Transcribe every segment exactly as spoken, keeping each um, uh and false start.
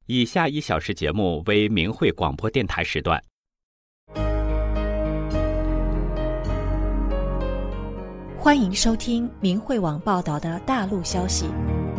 以下一小时节目为明慧广播电台时段。 欢迎收听明慧网报道的大陆消息。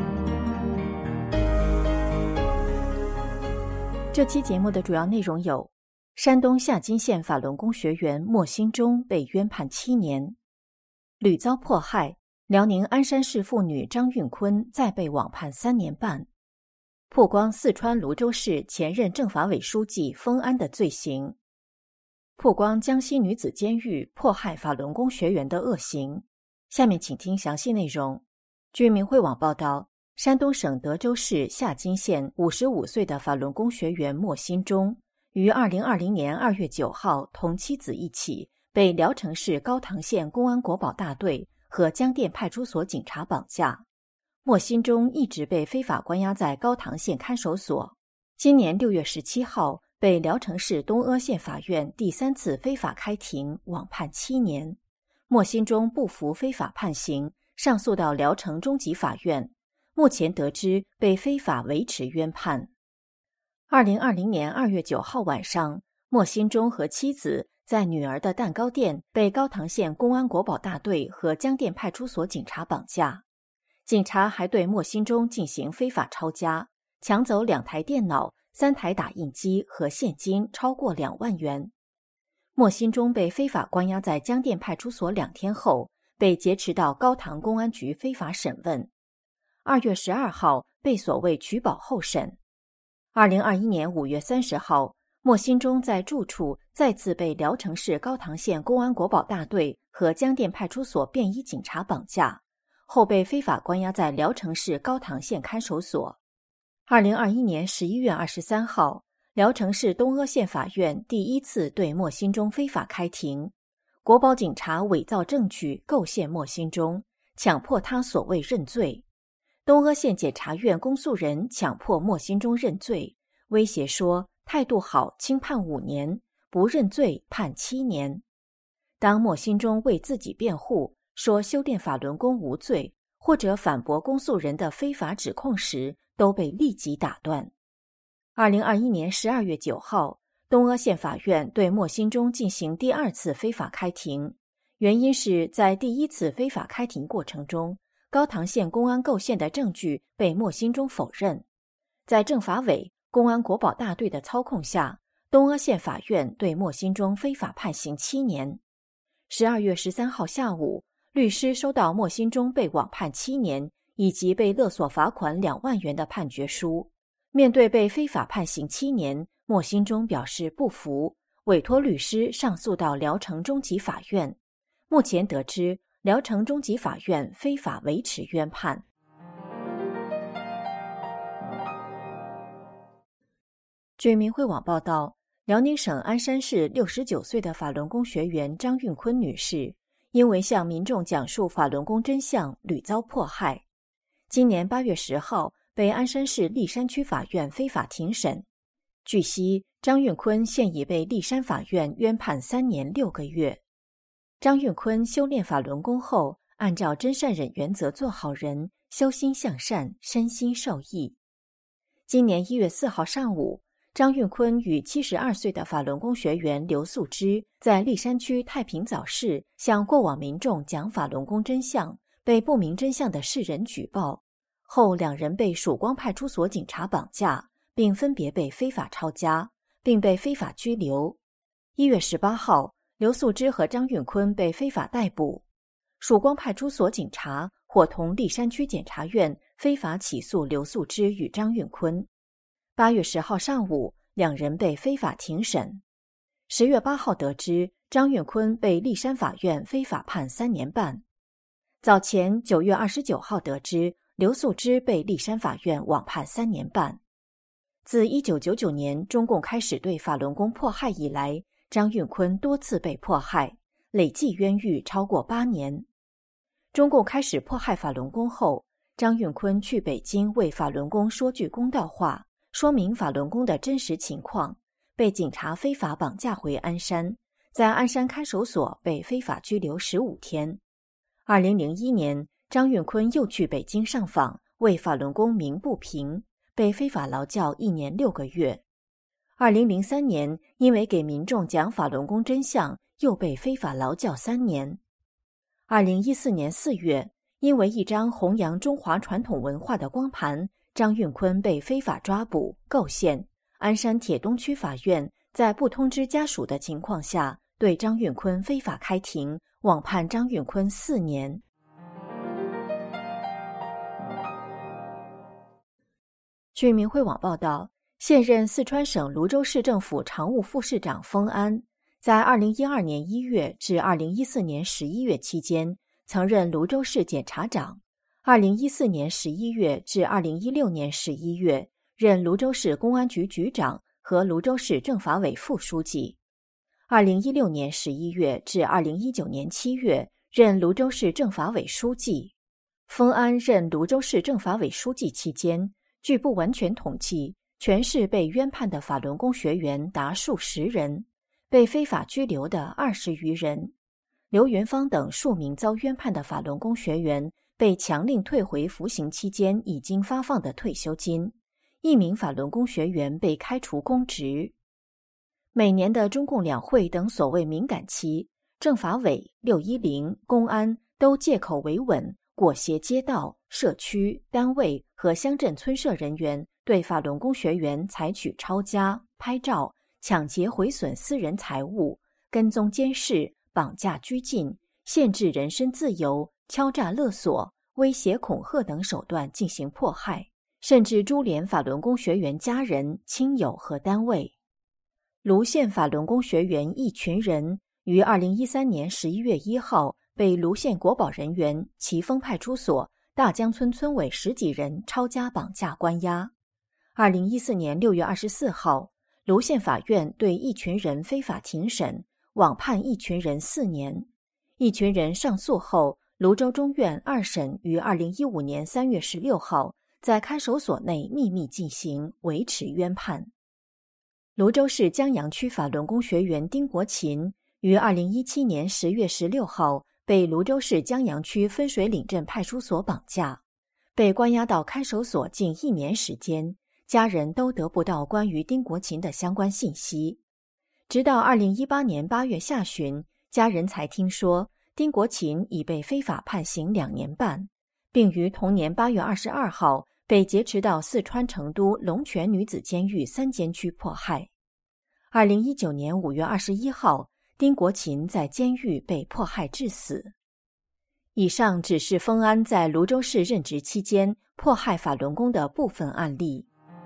这期节目的主要内容有：山东夏津县法轮功学员莫兴忠被冤判七年，屡遭迫害；辽宁鞍山市妇女张运坤再被网判三年半；曝光四川泸州市前任政法委书记封安的罪行；曝光江西女子监狱迫害法轮功学员的恶行。下面请听详细内容。据明慧网报道，山东省德州市夏津县五十五岁的法轮功学员莫兴忠于二零二零年二月九号同妻子一起被聊城市高唐县公安国保大队和江店派出所警察绑架。莫兴忠一直被非法关押在高唐县看守所，今年六月十七号被聊城市东阿县法院第三次非法开庭，网判七年。莫兴忠不服非法判刑，上诉到聊城中级法院，目前得知被非法维持冤判。二零二零年二月九号晚上，莫兴忠和妻子在女儿的蛋糕店被高唐县公安国保大队和江店派出所警察绑架，警察还对莫兴忠进行非法抄家，抢走两台电脑、三台打印机和现金超过两万元。莫兴忠被非法关押在江店派出所两天后，被劫持到高唐公安局非法审问。二月十二号被所谓取保候审。二零二一年五月三十号，莫兴忠在住处再次被聊城市高唐县公安国保大队和江店派出所便衣警察绑架，后被非法关押在聊城市高唐县看守所。二零二一年十一月二十三号，聊城市东阿县法院第一次对莫兴忠非法开庭，国保警察伪造证据构陷莫兴忠，强迫他所谓认罪。东阿县检察院公诉人强迫莫兴忠认罪，威胁说态度好轻判五年，不认罪判七年。当莫兴忠为自己辩护，说修炼法轮功无罪，或者反驳公诉人的非法指控时，都被立即打断。二零二一年十二月九号，东阿县法院对莫兴忠进行第二次非法开庭，原因是在第一次非法开庭过程中，高唐县公安构陷的证据被莫兴忠否认。在政法委、公安国保大队的操控下，东阿县法院对莫兴忠非法判刑七年。十二月十三号下午，律师收到莫兴忠被网判七年以及被勒索罚款两万元的判决书。面对被非法判刑七年，莫兴忠表示不服，委托律师上诉到聊城中级法院。目前得知，聊城中级法院非法维持冤判。据明慧网报道，辽宁省鞍山市六十九岁的法轮功学员张运坤女士，因为向民众讲述法轮功真相，屡遭迫害。今年八月十号，被鞍山市栗山区法院非法庭审。据悉，张运坤现已被栗山法院冤判三年六个月。张运坤修炼法轮功后，按照真善忍原则做好人，修心向善，身心受益。今年一月四号上午，张运坤与七十二岁的法轮功学员刘素芝在栗山区太平早市向过往民众讲法轮功真相，被不明真相的世人举报。后两人被曙光派出所警察绑架，并分别被非法抄家，并被非法拘留。一月十八号，刘素芝和张运坤被非法逮捕。曙光派出所警察伙同栗山区检察院非法起诉刘素芝与张运坤。八月十号上午，两人被非法庭审。十月八号得知，张运坤被栗山法院非法判三年半。早前九月二十九号得知，刘素芝被栗山法院网判三年半。自一九九九年中共开始对法轮功迫害以来，张运坤多次被迫害，累计冤狱超过八年。中共开始迫害法轮功后，张运坤去北京为法轮功说句公道话，说明法轮功的真实情况，被警察非法绑架回鞍山，在鞍山看守所被非法拘留十五天。二零零一年，张运坤又去北京上访，为法轮功鸣不平， 被非法劳教一年六个月。二零零三年，因为给民众讲法轮功真相，又被非法劳教三年。二零一四年四月，因为一张弘扬中华传统文化的光盘，张运坤被非法抓捕构陷。鞍山铁东区法院在不通知家属的情况下，对张运坤非法开庭，网判张运坤四年。据明慧网报道，现任四川省泸州市政府常务副市长封安，在二零一二年一月至二零一四年十一月期间，曾任泸州市检察长；二零一四年十一月至二零一六年十一月，任泸州市公安局局长和泸州市政法委副书记；二零一六年十一月至二零一九年七月，任泸州市政法委书记。封安任泸州市政法委书记期间，据不完全统计，全市被冤判的法轮功学员达数十人，被非法拘留的二十余人。刘元芳等数名遭冤判的法轮功学员被强令退回服刑期间已经发放的退休金，一名法轮功学员被开除公职。每年的中共两会等所谓敏感期，政法委、六一零、公安都借口维稳，裹挟街道、社区、单位和乡镇村社人员对法轮功学员采取抄家、拍照、抢劫毁损私人财物、跟踪监视、绑架拘禁、限制人身自由、敲诈勒索、威胁恐吓等手段进行迫害，甚至株连法轮功学员家人、亲友和单位。泸县法轮功学员一群人于二零一三年十一月一号被泸县国保人员、奇峰派出所、大江村村委十几人抄家绑架关押。二零一四年六月二十四号，泸县法院对一群人非法庭审，网判一群人四年。一群人上诉后，泸州中院二审于二零一五年三月十六号在看守所内秘密进行，维持冤判。泸州市江阳区法轮功学员丁国琴于二零一七年十月十六号被泸州市江阳区分水岭镇派出所绑架，被关押到看守所近一年时间，家人都得不到关于丁国琴的相关信息。直到二零一八年八月下旬，家人才听说丁国琴已被非法判刑两年半，并于同年八月二十二号被劫持到四川成都龙泉女子监狱三监区迫害。二零一九年五月二十一号，丁国琴在监狱被迫害致死。以上只是封安在泸州市任职期间迫害法轮功的部分案例。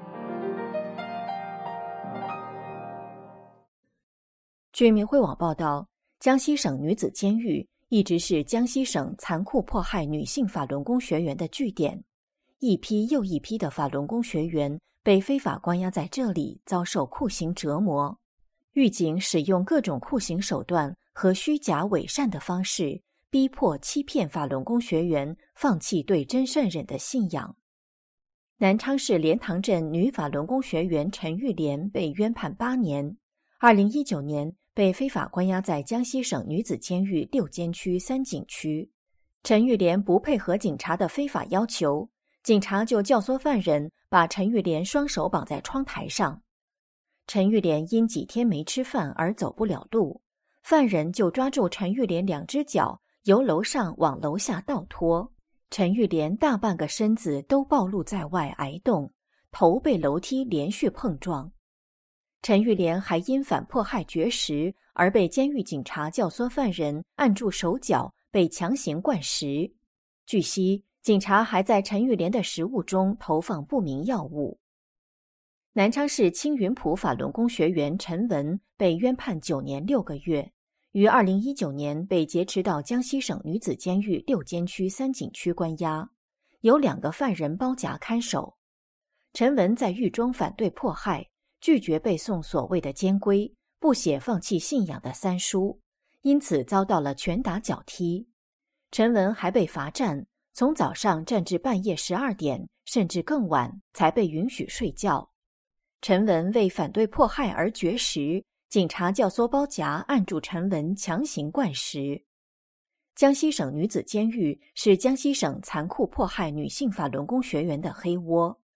据明慧网报道，江西省女子监狱一直是江西省残酷迫害女性法轮功学员的据点，一批又一批的法轮功学员被非法关押在这里，遭受酷刑折磨。狱警使用各种酷刑手段和虚假伪善的方式，逼迫欺骗法轮功学员放弃对真善忍的信仰。南昌市莲塘镇女法轮功学员陈玉莲被冤判八年，二零一九年被非法关押在江西省女子监狱六监区三警区。陈玉莲不配合警察的非法要求，警察就教唆犯人把陈玉莲双手绑在窗台上。陈玉莲因几天没吃饭而走不了路，犯人就抓住陈玉莲两只脚，由楼上往楼下倒拖。陈玉莲大半个身子都暴露在外挨冻，头被楼梯连续碰撞。陈玉莲还因反迫害绝食而被监狱警察教唆犯人按住手脚，被强行灌食。据悉，警察还在陈玉莲的食物中投放不明药物。南昌市青云浦法轮功学员陈文被冤判九年六个月，于二零一九年被劫持到江西省女子监狱六监区三警区关押，有两个犯人包夹看守。陈文在狱中反对迫害，拒绝背诵所谓的监规，不写放弃信仰的三书，因此遭到了拳打脚踢。陈文还被罚站，从早上站至半夜十二点，甚至更晚才被允许睡觉。陈文为反对迫害而绝食，警察教唆包夹按住陈文强行灌食。江西省女子监狱是江西省残酷迫害女性法轮功学员的黑窝。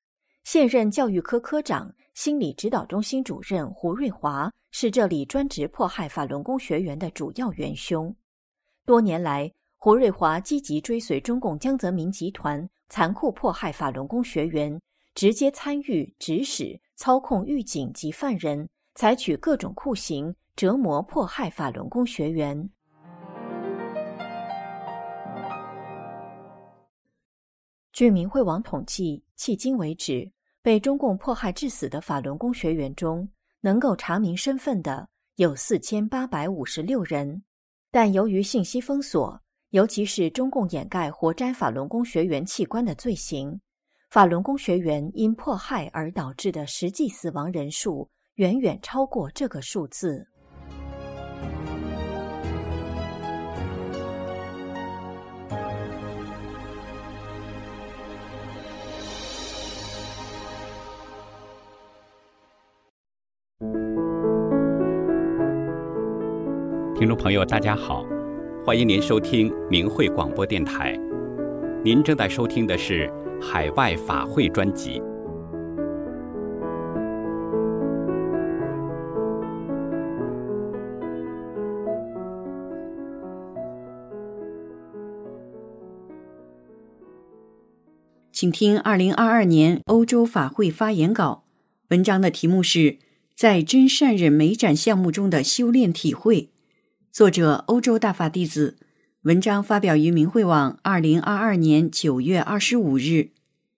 现任教育科科长、心理指导中心主任胡瑞华是这里专职迫害法轮功学员的主要元凶。多年来，胡瑞华积极追随中共江泽民集团残酷迫害法轮功学员，直接参与、指使、操控狱警及犯人，采取各种酷刑折磨迫害法轮功学员。据明慧网统计，迄今为止，被中共迫害致死的法轮功学员中，能够查明身份的有四千八百五十六人，但由于信息封锁，尤其是中共掩盖活摘法轮功学员器官的罪行，法轮功学员因迫害而导致的实际死亡人数远远超过这个数字。 听众朋友大家好，欢迎您收听明慧广播电台。您正在收听的是海外法会专辑。 请听二零二二年欧洲法会发言稿，文章的题目是在真善忍美展项目中的修炼体会，作者欧洲大法弟子，文章发表于明慧网二零二二年九月二十五日。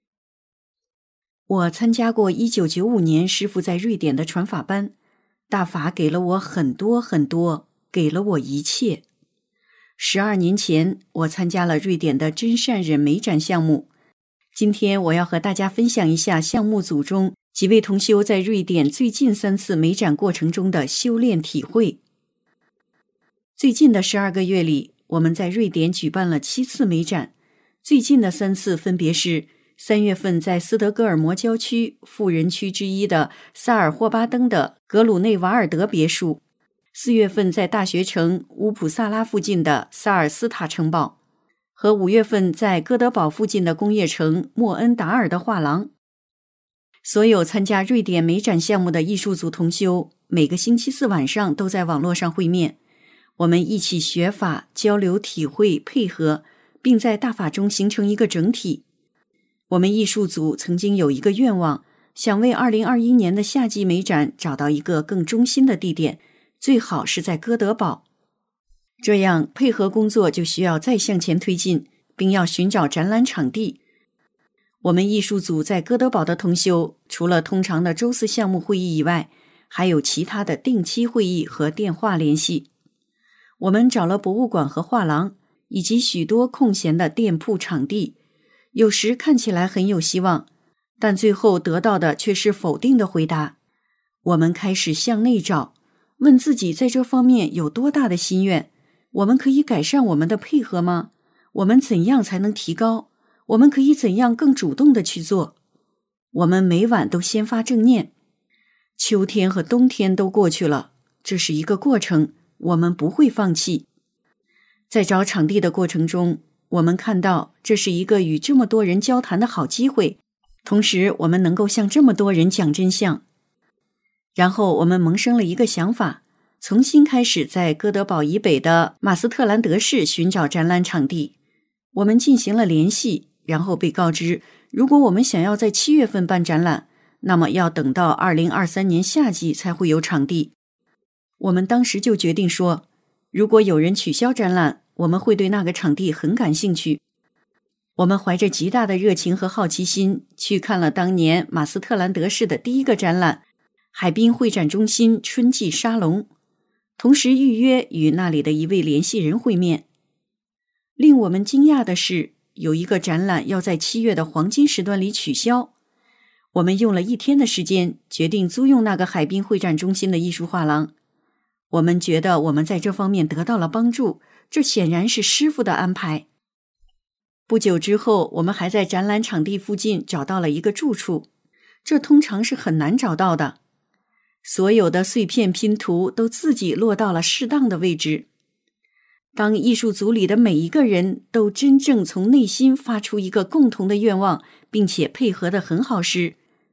我参加过一九九五年师父在瑞典的传法班，大法给了我很多很多，给了我一切。十二年前，我参加了瑞典的真善忍美展项目。今天我要和大家分享一下项目组中几位同修在瑞典最近三次美展过程中的修炼体会。最近的十二个月里，我们在瑞典举办了七次美展，最近的三次分别是三月份在斯德哥尔摩郊区富人区之一的萨尔霍巴登的格鲁内瓦尔德别墅，四月份在大学城乌普萨拉附近的萨尔斯塔城堡，和五月份在哥德堡附近的工业城莫恩达尔的画廊。所有参加瑞典美展项目的艺术组同修，每个星期四晚上都在网络上会面，我们一起学法、交流体会、配合，并在大法中形成一个整体。我们艺术组曾经有一个愿望，想为二零二一年的夏季美展找到一个更中心的地点，最好是在哥德堡。这样配合工作就需要再向前推进，并要寻找展览场地。我们艺术组在哥德堡的同修，除了通常的周四项目会议以外，还有其他的定期会议和电话联系。我们找了博物馆和画廊，以及许多空闲的店铺场地，有时看起来很有希望，但最后得到的却是否定的回答。我们开始向内找，问自己在这方面有多大的心愿，我们可以改善我们的配合吗？我们怎样才能提高？我们可以怎样更主动地去做？我们每晚都先发正念。秋天和冬天都过去了，这是一个过程，我们不会放弃。在找场地的过程中，我们看到这是一个与这么多人交谈的好机会，同时我们能够向这么多人讲真相。然后我们萌生了一个想法，重新开始在哥德堡以北的马斯特兰德市寻找展览场地。我们进行了联系，然后被告知，如果我们想要在七月份办展览，那么要等到二零二三年夏季才会有场地。我们当时就决定说，如果有人取消展览，我们会对那个场地很感兴趣。我们怀着极大的热情和好奇心，去看了当年马斯特兰德市的第一个展览——海滨会展中心春季沙龙，同时预约与那里的一位联系人会面。令我们惊讶的是，有一个展览要在七月的黄金时段里取消。我们用了一天的时间，决定租用那个海滨会展中心的艺术画廊。我们觉得我们在这方面得到了帮助，这显然是师父的安排。不久之后，我们还在展览场地附近找到了一个住处，这通常是很难找到的。所有的碎片拼图都自己落到了适当的位置。当艺术组里的每一个人都真正从内心发出一个共同的愿望，并且配合得很好时，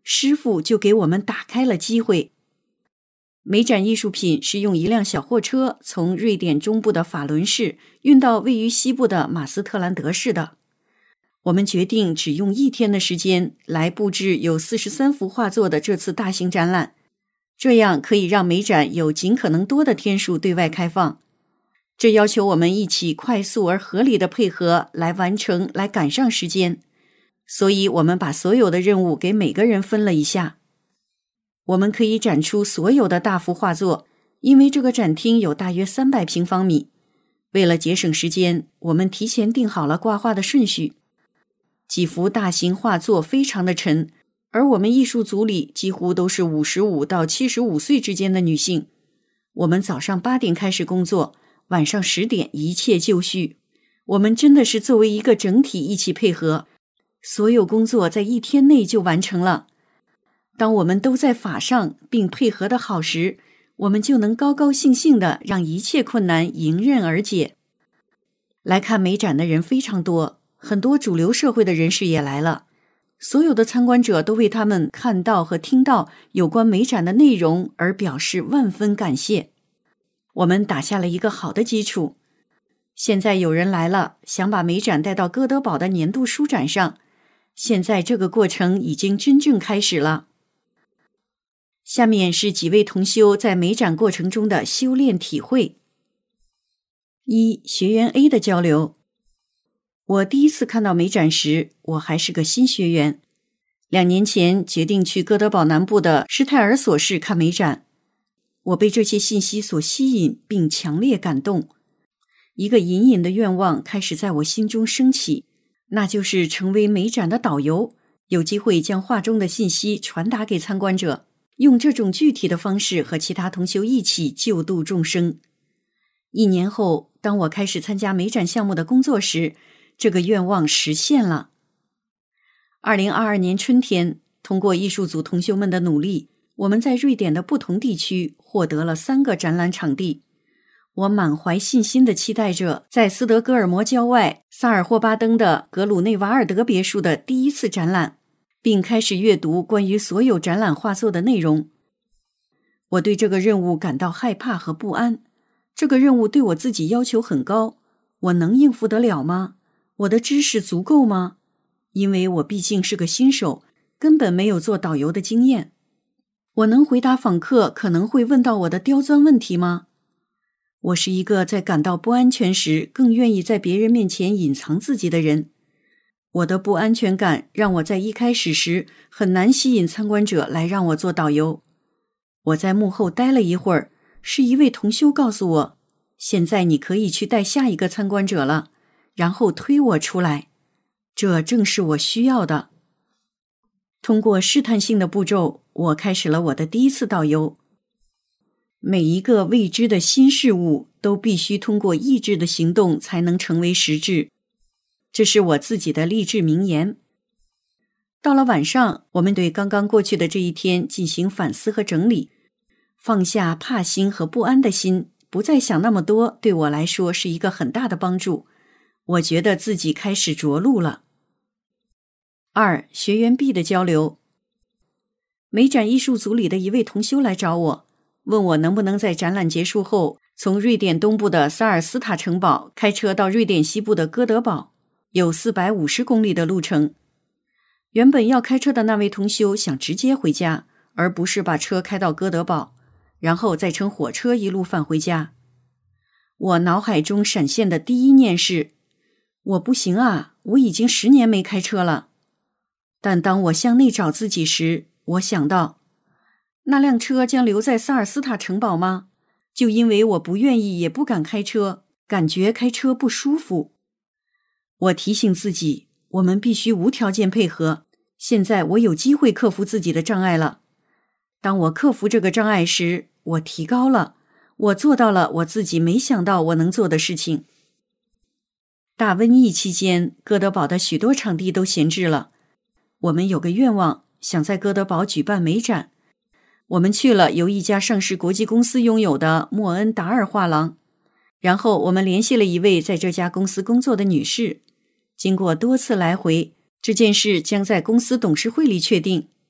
师傅就给我们打开了机会。美展艺术品是用一辆小货车从瑞典中部的法伦市运到位于西部的马斯特兰德市的。我们决定只用一天的时间来布置有四十三幅画作的这次大型展览，这样可以让美展有尽可能多的天数对外开放。这要求我们一起快速而合理的配合来完成，来赶上时间。所以我们把所有的任务给每个人分了一下。我们可以展出所有的大幅画作，因为这个展厅有大约三百平方米。为了节省时间，我们提前定好了挂画的顺序。几幅大型画作非常的沉，而我们艺术组里几乎都是五十五到七十五岁之间的女性。我们早上八点开始工作，晚上十点一切就绪。我们真的是作为一个整体一起配合，所有工作在一天内就完成了。当我们都在法上并配合得好时，我们就能高高兴兴地让一切困难迎刃而解。来看美展的人非常多，很多主流社会的人士也来了。所有的参观者都为他们看到和听到有关美展的内容而表示万分感谢。我们打下了一个好的基础。现在有人来了，想把美展带到哥德堡的年度书展上。现在这个过程已经真正开始了。下面是几位同修在美展过程中的修炼体会。一、学员 A 的交流。我第一次看到美展时，我还是个新学员。两年前决定去哥德堡南部的施泰尔索市看美展。我被这些信息所吸引，并强烈感动。一个隐隐的愿望开始在我心中升起，那就是成为美展的导游，有机会将画中的信息传达给参观者，用这种具体的方式和其他同修一起救度众生。一年后，当我开始参加美展项目的工作时，这个愿望实现了。二零二二年春天，通过艺术组同修们的努力，我们在瑞典的不同地区获得了三个展览场地。我满怀信心地期待着在斯德哥尔摩郊外萨尔霍巴登的格鲁内瓦尔德别墅的第一次展览，并开始阅读关于所有展览画作的内容。我对这个任务感到害怕和不安。这个任务对我自己要求很高，我能应付得了吗？我的知识足够吗？因为我毕竟是个新手，根本没有做导游的经验。我能回答访客可能会问到我的刁钻问题吗？我是一个在感到不安全时更愿意在别人面前隐藏自己的人。我的不安全感让我在一开始时很难吸引参观者来让我做导游。我在幕后待了一会儿，是一位同修告诉我，现在你可以去带下一个参观者了，然后推我出来。这正是我需要的。通过试探性的步骤，我开始了我的第一次导游。每一个未知的新事物都必须通过意志的行动才能成为实质，这是我自己的励志名言。到了晚上，我们对刚刚过去的这一天进行反思和整理，放下怕心和不安的心，不再想那么多，对我来说是一个很大的帮助。我觉得自己开始着陆了。二、学员 B 的交流。美展艺术组里的一位同修来找我，问我能不能在展览结束后，从瑞典东部的萨尔斯塔城堡开车到瑞典西部的哥德堡，有四百五十公里的路程。原本要开车的那位同修想直接回家，而不是把车开到哥德堡，然后再乘火车一路返回家。我脑海中闪现的第一念是，我不行啊，我已经十年没开车了。但当我向内找自己时，我想到，那辆车将留在萨尔斯塔城堡吗？就因为我不愿意也不敢开车，感觉开车不舒服。我提醒自己，我们必须无条件配合。现在我有机会克服自己的障碍了。当我克服这个障碍时，我提高了，我做到了我自己没想到我能做的事情。大瘟疫期间，哥德堡的许多场地都闲置了。我们有个愿望，想在哥德堡举办美展。我们去了由一家上市国际公司拥有的莫恩达尔画廊，然后我们联系了一位在这家公司工作的女士。经过多次来回，这件事将在公司董事会里确定。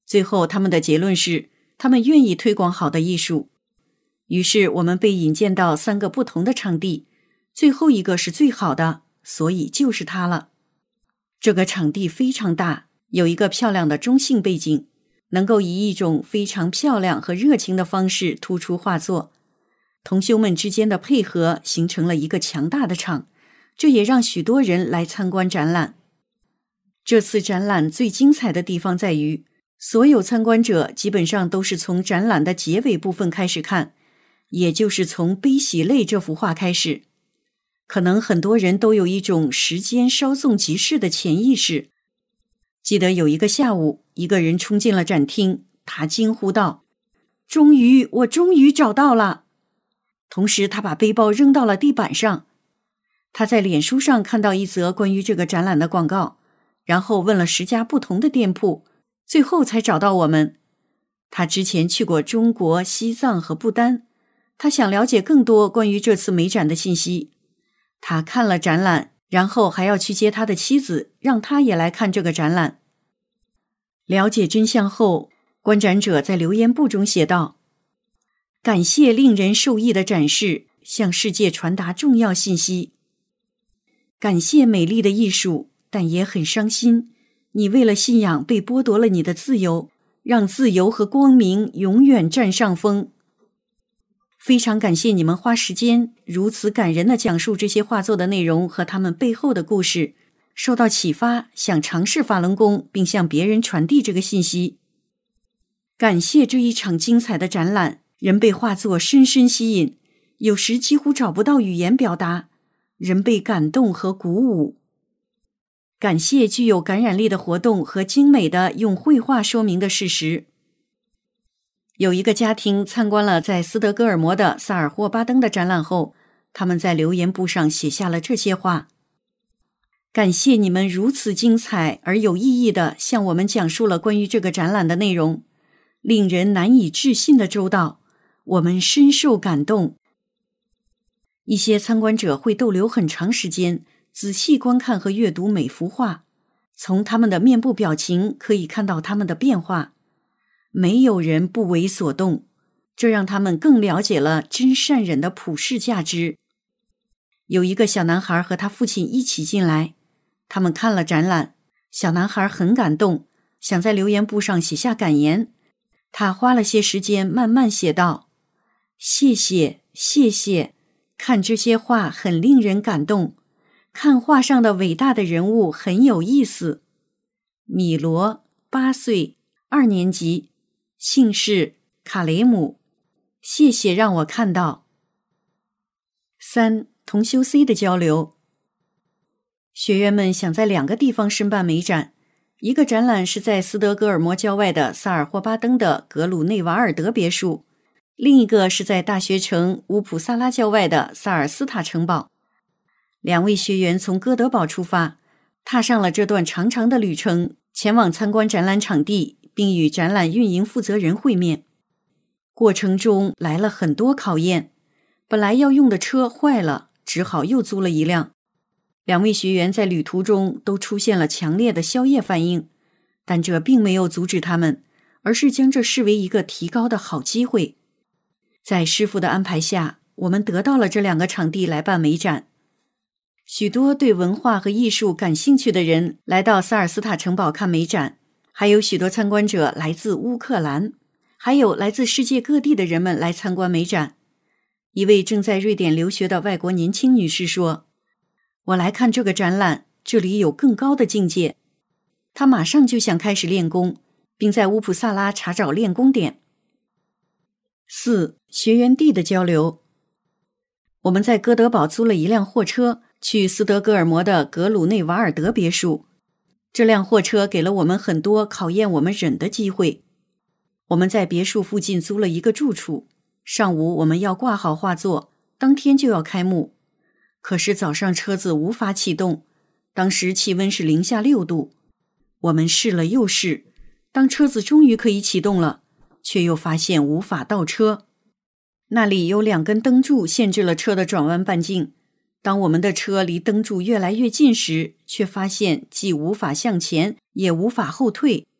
最后他们的结论是，他们愿意推广好的艺术。于是我们被引荐到三个不同的场地，最后一个是最好的，所以就是它了。这个场地非常大，有一个漂亮的中性背景，能够以一种非常漂亮和热情的方式突出画作。同修们之间的配合形成了一个强大的场，这也让许多人来参观展览。这次展览最精彩的地方在于，所有参观者基本上都是从展览的结尾部分开始看，也就是从悲喜泪这幅画开始。可能很多人都有一种时间稍纵即逝的潜意识。记得有一个下午，一个人冲进了展厅，他惊呼道：终于，我终于找到了！同时他把背包扔到了地板上。他在脸书上看到一则关于这个展览的广告，然后问了十家不同的店铺，最后才找到我们。他之前去过中国、西藏和不丹，他想了解更多关于这次美展的信息。他看了展览，然后还要去接他的妻子，让他也来看这个展览。了解真相后，观展者在留言簿中写道：感谢令人受益的展示，向世界传达重要信息。感谢美丽的艺术，但也很伤心，你为了信仰被剥夺了你的自由，让自由和光明永远占上风。非常感谢你们花时间如此感人地讲述这些画作的内容和他们背后的故事，受到启发，想尝试法轮功，并向别人传递这个信息。感谢这一场精彩的展览，人被画作深深吸引，有时几乎找不到语言表达，人被感动和鼓舞。感谢具有感染力的活动和精美的用绘画说明的事实。有一个家庭参观了在斯德哥尔摩的萨尔霍巴登的展览后，他们在留言簿上写下了这些话：感谢你们如此精彩而有意义地向我们讲述了关于这个展览的内容，令人难以置信的周到，我们深受感动。一些参观者会逗留很长时间，仔细观看和阅读每幅画，从他们的面部表情可以看到他们的变化。没有人不为所动，这让他们更了解了真善忍的普世价值。有一个小男孩和他父亲一起进来，他们看了展览，小男孩很感动，想在留言簿上写下感言。他花了些时间慢慢写道：谢谢，谢谢，看这些画很令人感动，看画上的伟大的人物很有意思。米罗，八岁，二年级，姓氏卡雷姆，谢谢让我看到。三、同修 C 的交流。学员们想在两个地方申办美展，一个展览是在斯德哥尔摩郊外的萨尔霍巴登的格鲁内瓦尔德别墅，另一个是在大学城乌普萨拉郊外的萨尔斯塔城堡。两位学员从哥德堡出发，踏上了这段长长的旅程，前往参观展览场地，并与展览运营负责人会面。过程中来了很多考验，本来要用的车坏了，只好又租了一辆。两位学员在旅途中都出现了强烈的宵夜反应，但这并没有阻止他们，而是将这视为一个提高的好机会。在师父的安排下，我们得到了这两个场地来办美展。许多对文化和艺术感兴趣的人来到萨尔斯塔城堡看美展，还有许多参观者来自乌克兰，还有来自世界各地的人们来参观美展。一位正在瑞典留学的外国年轻女士说：我来看这个展览，这里有更高的境界。她马上就想开始练功，并在乌普萨拉查找练功点。四、学员地的交流。我们在哥德堡租了一辆货车，去斯德哥尔摩的格鲁内瓦尔德别墅。这辆货车给了我们很多考验我们忍的机会。我们在别墅附近租了一个住处，上午我们要挂好画作，当天就要开幕。可是早上车子无法启动，当时气温是零下六度。我们试了又试，当车子终于可以启动了，却又发现无法倒车。那里有两根灯柱限制了车的转弯半径。当我们的车离灯柱越来越近时，却发现既无法向前，也无法后退。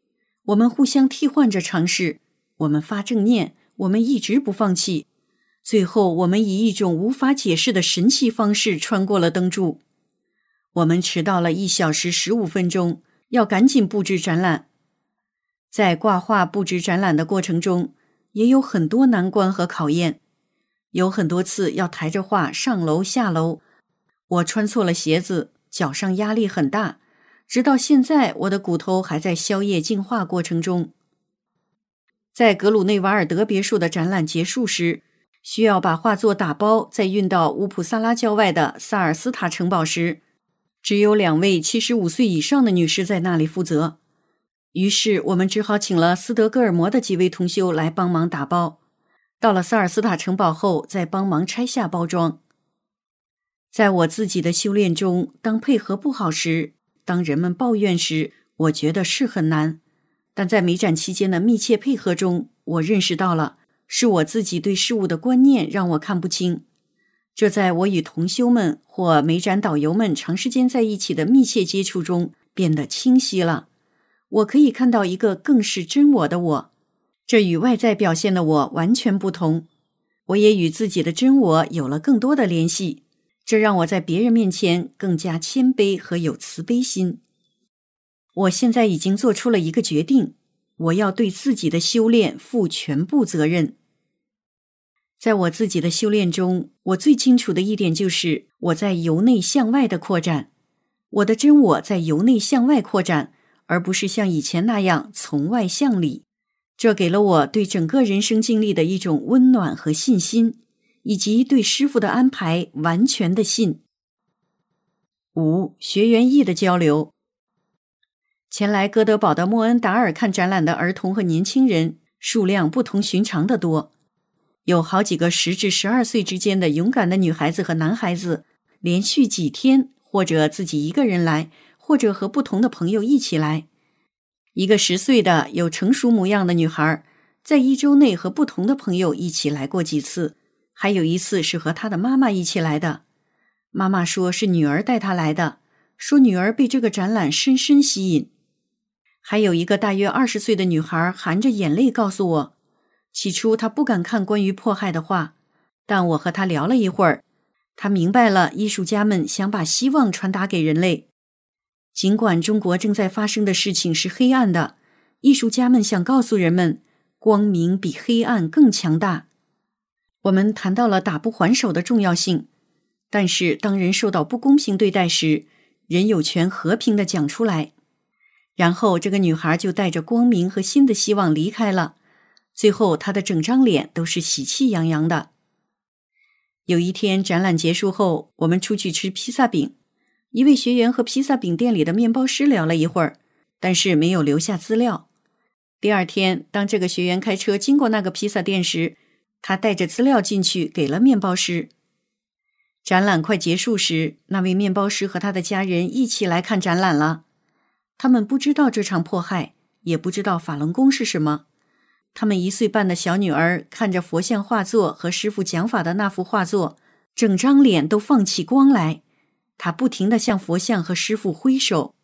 我们互相替换着尝试，我们发正念，我们一直不放弃。最后，我们以一种无法解释的神奇方式穿过了灯柱。我们迟到了一小时十五分钟，要赶紧布置展览。在挂画布置展览的过程中，也有很多难关和考验，有很多次要抬着画上楼下楼，我穿错了鞋子，脚上压力很大，直到现在我的骨头还在消液净化过程中。在格鲁内瓦尔德别墅的展览结束时，需要把画作打包再运到乌普萨拉郊外的萨尔斯塔城堡时，只有两位七十五岁以上的女士在那里负责。于是我们只好请了斯德哥尔摩的几位同修来帮忙打包，到了萨尔斯塔城堡后再帮忙拆下包装。在我自己的修炼中，当配合不好时，当人们抱怨时，我觉得是很难。但在美展期间的密切配合中，我认识到了是我自己对事物的观念让我看不清。这在我与同修们或美展导游们长时间在一起的密切接触中变得清晰了。我可以看到一个更是真我的我，这与外在表现的我完全不同。我也与自己的真我有了更多的联系，这让我在别人面前更加谦卑和有慈悲心。我现在已经做出了一个决定，我要对自己的修炼负全部责任。在我自己的修炼中，我最清楚的一点就是我在由内向外的扩展，我的真我在由内向外扩展，而不是像以前那样从外向里。这给了我对整个人生经历的一种温暖和信心，以及对师父的安排完全的信。五、学员 E 的交流。前来哥德堡的莫恩达尔看展览的儿童和年轻人数量不同寻常的多，有好几个十至十二岁之间的勇敢的女孩子和男孩子，连续几天或者自己一个人来，或者和不同的朋友一起来。一个十岁的有成熟模样的女孩，在一周内和不同的朋友一起来过几次，还有一次是和她的妈妈一起来的。妈妈说是女儿带她来的，说女儿被这个展览深深吸引。还有一个大约二十岁的女孩含着眼泪告诉我，起初她不敢看关于迫害的画，但我和她聊了一会儿，她明白了艺术家们想把希望传达给人类。尽管中国正在发生的事情是黑暗的，艺术家们想告诉人们，光明比黑暗更强大。我们谈到了打不还手的重要性，但是当人受到不公平对待时，人有权和平地讲出来。然后这个女孩就带着光明和新的希望离开了，最后她的整张脸都是喜气洋洋的。有一天展览结束后，我们出去吃披萨饼，一位学员和披萨饼店里的面包师聊了一会儿，但是没有留下资料。第二天，当这个学员开车经过那个披萨店时，他带着资料进去给了面包师。展览快结束时，那位面包师和他的家人一起来看展览了。他们不知道这场迫害，也不知道法轮功是什么。他们一岁半的小女儿看着佛像画作和师父讲法的那幅画作，整张脸都放起光来。她不停地向佛像和师父挥手。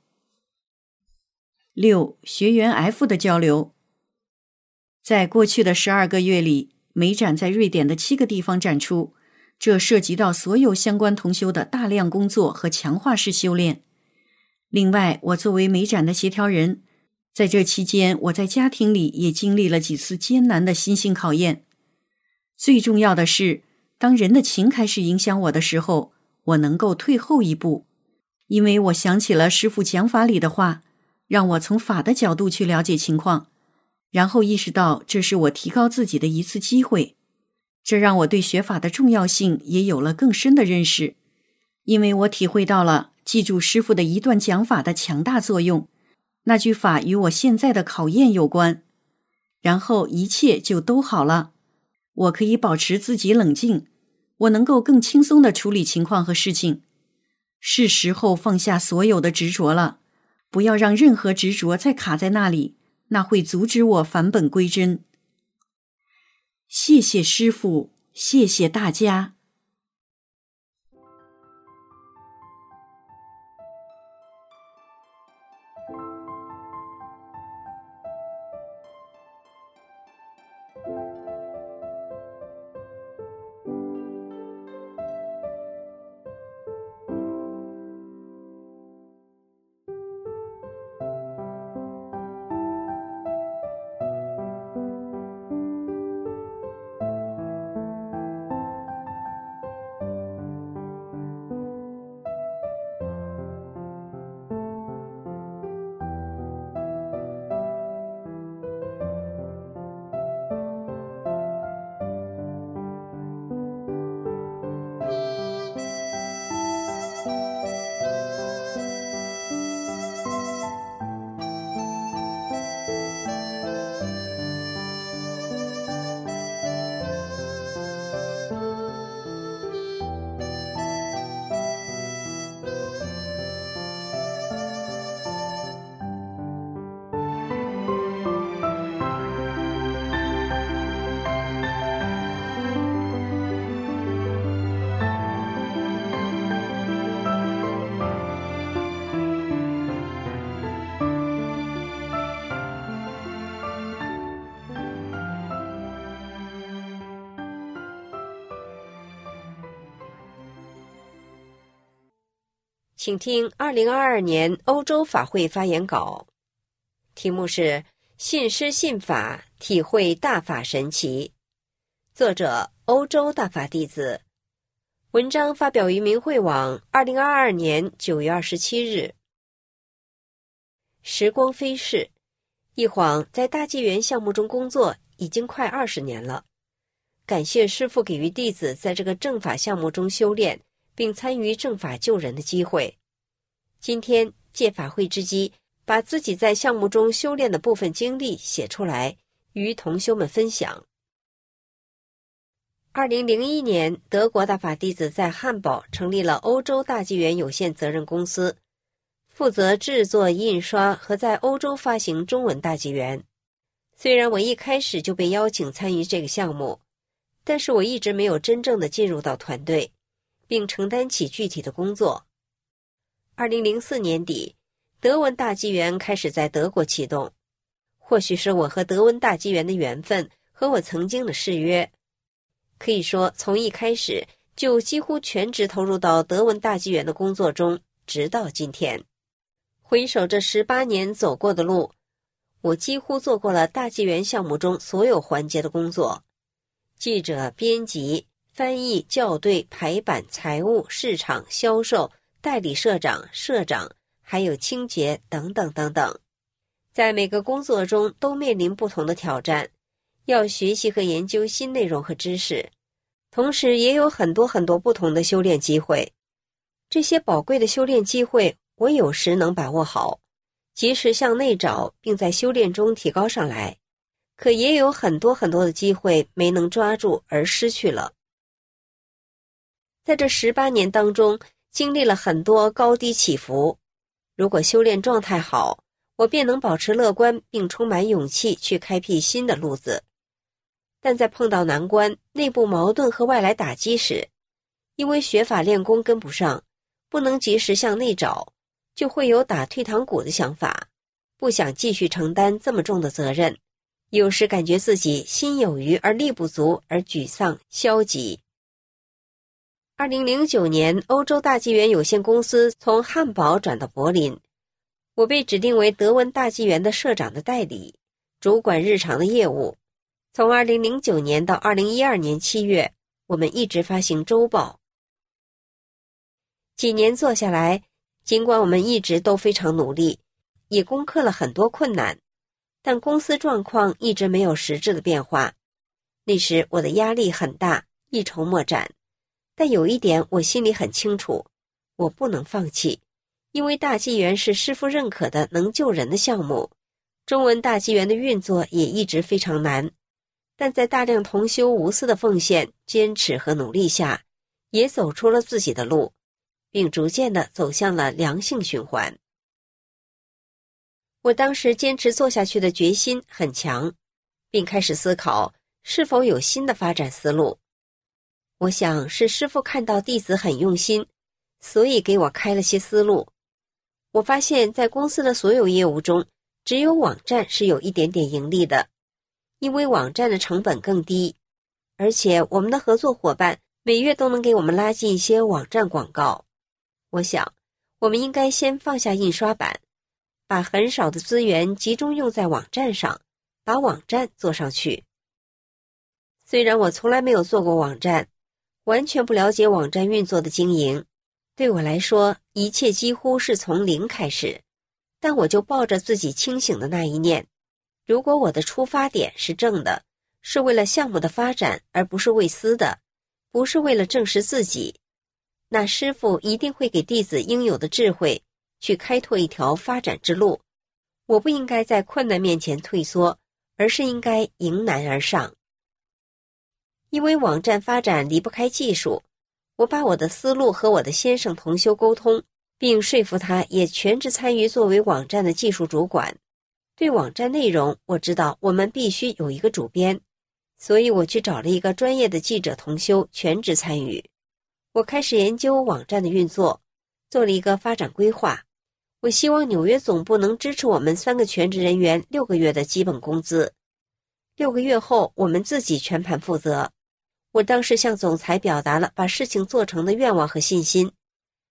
六、学员 F 的交流。在过去的十二个月里，美展在瑞典的七个地方展出，这涉及到所有相关同修的大量工作和强化式修炼。另外，我作为美展的协调人，在这期间，我在家庭里也经历了几次艰难的心性考验。最重要的是，当人的情开始影响我的时候，我能够退后一步，因为我想起了师父讲法里的话，让我从法的角度去了解情况，然后意识到这是我提高自己的一次机会。这让我对学法的重要性也有了更深的认识，因为我体会到了记住师父的一段讲法的强大作用，那句法与我现在的考验有关，然后一切就都好了。我可以保持自己冷静，我能够更轻松地处理情况和事情。是时候放下所有的执着了，不要让任何执着再卡在那里，那会阻止我返本归真。谢谢师父，谢谢大家。 请听二零二二年欧洲法会发言稿，题目是信师信法，体会大法神奇，作者欧洲大法弟子，文章发表于明慧网二零二二年九月二十七日。时光飞逝，一晃在大纪元项目中工作已经快二十年了。感谢师父给予弟子在这个正法项目中修炼并参与正法救人的机会。今天借法会之机，把自己在项目中修炼的部分经历写出来，与同修们分享。二零零一年，德国大法弟子在汉堡成立了欧洲大纪元有限责任公司，负责制作、印刷和在欧洲发行中文大纪元。虽然我一开始就被邀请参与这个项目，但是我一直没有真正的进入到团队，并承担起具体的工作。二零零四年底，德文大纪元开始在德国启动，或许是我和德文大纪元的缘分和我曾经的誓约，可以说从一开始就几乎全职投入到德文大纪元的工作中，直到今天。回首这十八年走过的路，我几乎做过了大纪元项目中所有环节的工作，记者、编辑、翻译、校对、排版、财务、市场、销售、代理社长、社长，还有清洁等等等等。在每个工作中都面临不同的挑战，要学习和研究新内容和知识，同时也有很多很多不同的修炼机会。这些宝贵的修炼机会，我有时能把握好，及时向内找，并在修炼中提高上来。可也有很多很多的机会没能抓住而失去了。在这十八年当中，经历了很多高低起伏。如果修炼状态好，我便能保持乐观并充满勇气去开辟新的路子。但在碰到难关、内部矛盾和外来打击时，因为学法练功跟不上，不能及时向内找，就会有打退堂鼓的想法，不想继续承担这么重的责任。有时感觉自己心有余而力不足，而沮丧、消极。二零零九年，欧洲大纪元有限公司从汉堡转到柏林，我被指定为德文大纪元的社长的代理，主管日常的业务。从二零零九年到二零一二年七月，我们一直发行周报。几年做下来，尽管我们一直都非常努力，也攻克了很多困难，但公司状况一直没有实质的变化。那时我的压力很大，一筹莫展。但有一点我心里很清楚，我不能放弃，因为大纪元是师父认可的能救人的项目。中文大纪元的运作也一直非常难，但在大量同修无私的奉献、坚持和努力下，也走出了自己的路，并逐渐地走向了良性循环。我当时坚持做下去的决心很强，并开始思考是否有新的发展思路。我想是师父看到弟子很用心，所以给我开了些思路。我发现在公司的所有业务中，只有网站是有一点点盈利的，因为网站的成本更低，而且我们的合作伙伴每月都能给我们拉进一些网站广告。我想我们应该先放下印刷版，把很少的资源集中用在网站上，把网站做上去。虽然我从来没有做过网站，完全不了解网站运作的经营，对我来说一切几乎是从零开始，但我就抱着自己清醒的那一念，如果我的出发点是正的，是为了项目的发展而不是为私的，不是为了证实自己，那师父一定会给弟子应有的智慧，去开拓一条发展之路。我不应该在困难面前退缩，而是应该迎难而上。因为网站发展离不开技术，我把我的思路和我的先生同修沟通，并说服他也全职参与作为网站的技术主管。对网站内容，我知道我们必须有一个主编，所以我去找了一个专业的记者同修全职参与。我开始研究网站的运作，做了一个发展规划。我希望纽约总部能支持我们三个全职人员六个月的基本工资。六个月后，我们自己全盘负责。我当时向总裁表达了把事情做成的愿望和信心，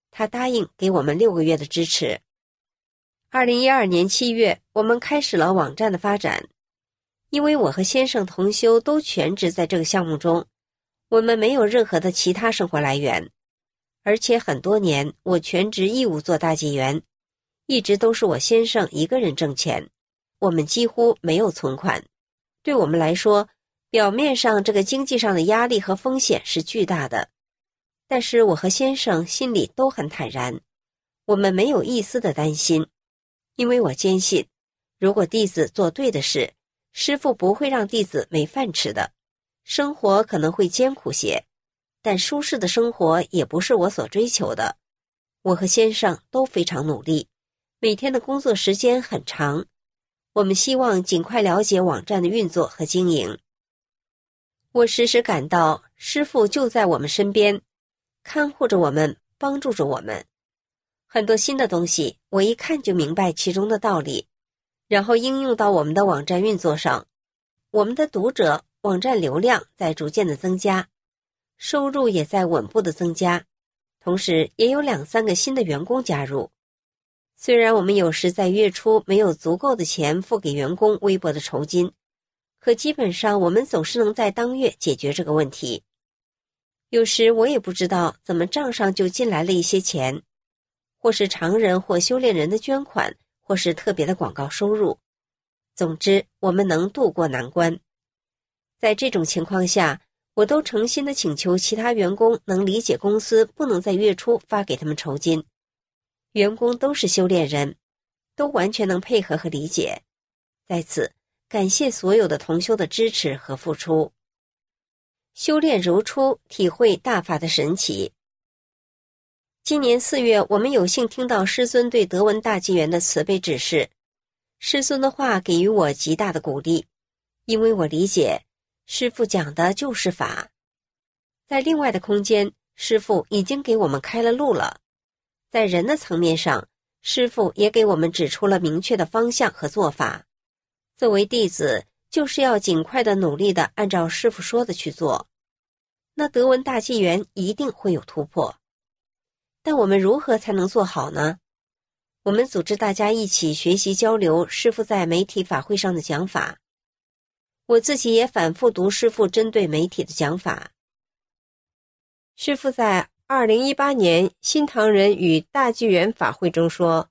他答应给我们六个月的支持。二零一二年七月，我们开始了网站的发展。因为我和先生同修都全职在这个项目中，我们没有任何的其他生活来源，而且很多年我全职义务做大纪元，一直都是我先生一个人挣钱，我们几乎没有存款。对我们来说，表面上这个经济上的压力和风险是巨大的，但是我和先生心里都很坦然，我们没有一丝的担心，因为我坚信，如果弟子做对的事，师父不会让弟子没饭吃的。生活可能会艰苦些，但舒适的生活也不是我所追求的。我和先生都非常努力，每天的工作时间很长，我们希望尽快了解网站的运作和经营。我时时感到师父就在我们身边，看护着我们，帮助着我们。很多新的东西，我一看就明白其中的道理，然后应用到我们的网站运作上。我们的读者、网站流量在逐渐的增加，收入也在稳步的增加，同时也有两三个新的员工加入。虽然我们有时在月初没有足够的钱付给员工微薄的酬金，可基本上我们总是能在当月解决这个问题。有时我也不知道怎么账上就进来了一些钱，或是常人或修炼人的捐款，或是特别的广告收入。总之，我们能渡过难关。在这种情况下，我都诚心的请求其他员工能理解公司不能在月初发给他们酬金。员工都是修炼人，都完全能配合和理解。在此，感谢所有的同修的支持和付出。修炼如初，体会大法的神奇。今年四月，我们有幸听到师尊对德文大纪元的慈悲指示。师尊的话给予我极大的鼓励，因为我理解师父讲的就是法。在另外的空间，师父已经给我们开了路了。在人的层面上，师父也给我们指出了明确的方向和做法。作为弟子，就是要尽快的努力的按照师父说的去做。那德文大纪元一定会有突破。但我们如何才能做好呢？我们组织大家一起学习交流师父在媒体法会上的讲法。我自己也反复读师父针对媒体的讲法。师父在二零一八年新唐人与大纪元法会中说，